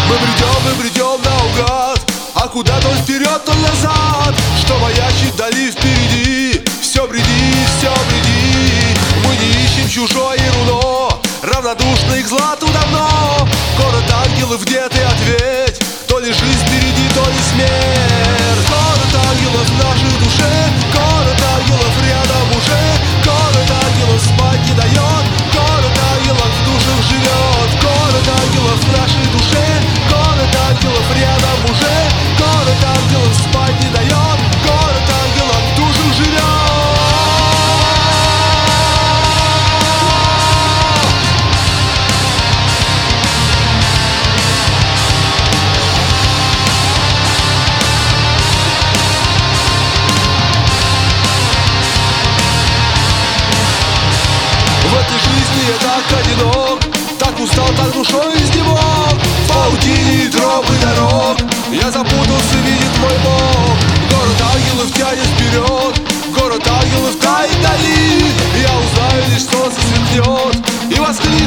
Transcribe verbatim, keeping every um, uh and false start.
Мы бредем, мы бредем наугад, а куда то вперед, то назад. Что маячит вдали впереди, все бреди, все бреди. Мы не ищем чужое руно, равнодушны к злату давно. Город ангелов, где ты ответь? То ли жизнь впереди, то ли смерть. Город ангелов в нашей душе, город ангелов рядом уже. Город ангелов спать не дает, город ангелов в душах живет. Город ангелов в нашей душе, город ангелов рядом уже. Город ангелов спать не дает, город ангелов в душах живет. В этой жизни я так одинок, так устал, так душой изнемог. В паутине троп и дорог я запутался, видит мой Бог. Город ангелов тянет вперед, город ангелов тает вдали. Я узнаю, лишь солнце сверкнет и воскликнет: